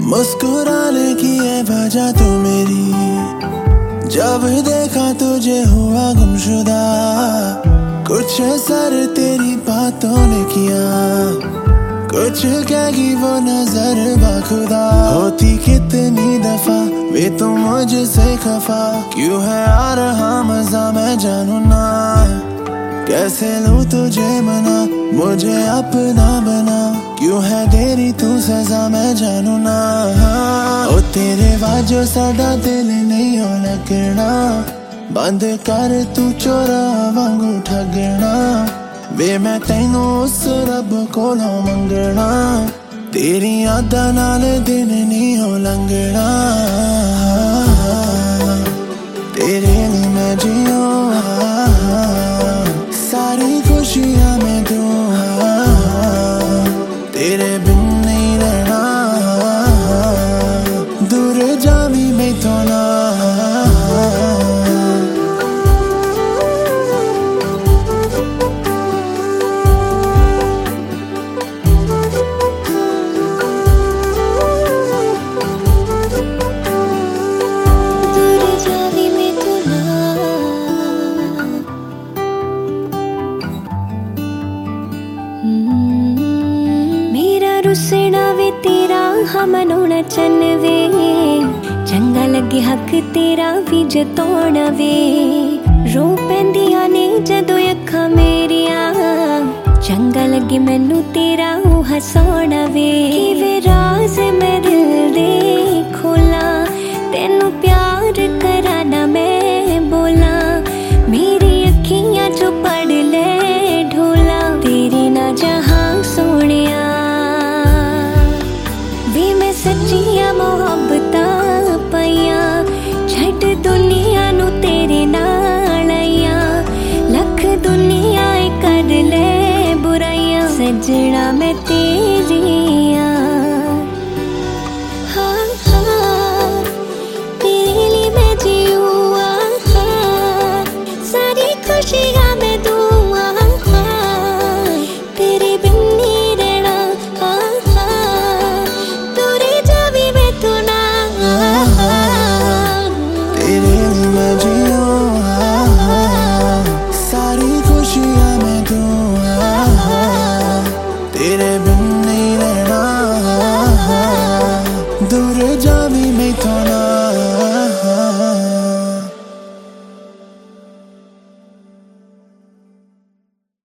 मुस्कुराने की है वजह तो मेरी, जब देखा तुझे हुआ गुमशुदा। कुछ असर तेरी बातों ने किया, कुछ कहेगी वो नजर बाखुदा। होती कितनी दफा वे तो मुझसे खफा, क्यों है आ रहा मजा मैं जानू ना। कैसे लूं तुझे मना, मुझे अपना बना, क्यों है देरी तू सजा मैं जानू ना। ओ तेरे वाजो साडा दिल नहीं हो लगना, बंद कर तू चोरा वांगू ठगना। वे मैं तैनू उस रब कोलों मंगना, तेरी यादां नाल दिन नहीं हो लंघना। तेरे लिए मैं जियो सारी खुशियां मैं दूं, तेरे बिन नहीं रहना, दूर जावी मैं तो ना। रुसना वे तेरा हम मनाउणा चन वे, चंगा लगे हक तेरा भी जताउणा वे। रो पैंदियां ने जदों अखां मेरियां, चंगा लगे मैनू तेरा हसाउणा वे। वे राज मैं दिल दे खोला, तेनू प्यार करा ना मैं बोला। मेरी अखियां चो पढ़ ले ढोला, तेरी ना जहां सोनिया। सच्चियां मोहब्बतां पाइयां, छट दुनिया नू तेरे नाल आइयां। लख दुनिया कर ले बुराइयां, सजना मैं तेरी।